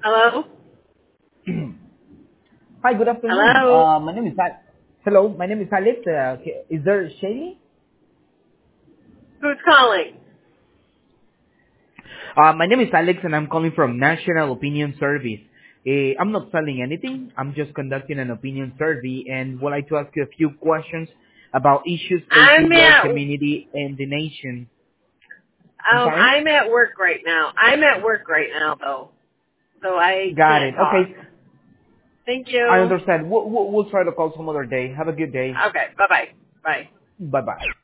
Hello? Hi, good afternoon. Hello? My name is Hello, my name is Alex. Is there Shaylee? Who's calling? My name is Alex, and I'm calling from National Opinion Service. I'm not selling anything. I'm just conducting an opinion survey, and would like to ask you a few questions about issues I'm facing your at community and the nation. I'm sorry. I'm at work right now. I'm at work right now though. So I Got can't it. talk. Okay, Thank I you. understand. We'll try to call some other day. Have a good day. Okay, bye-bye. Bye. Bye bye.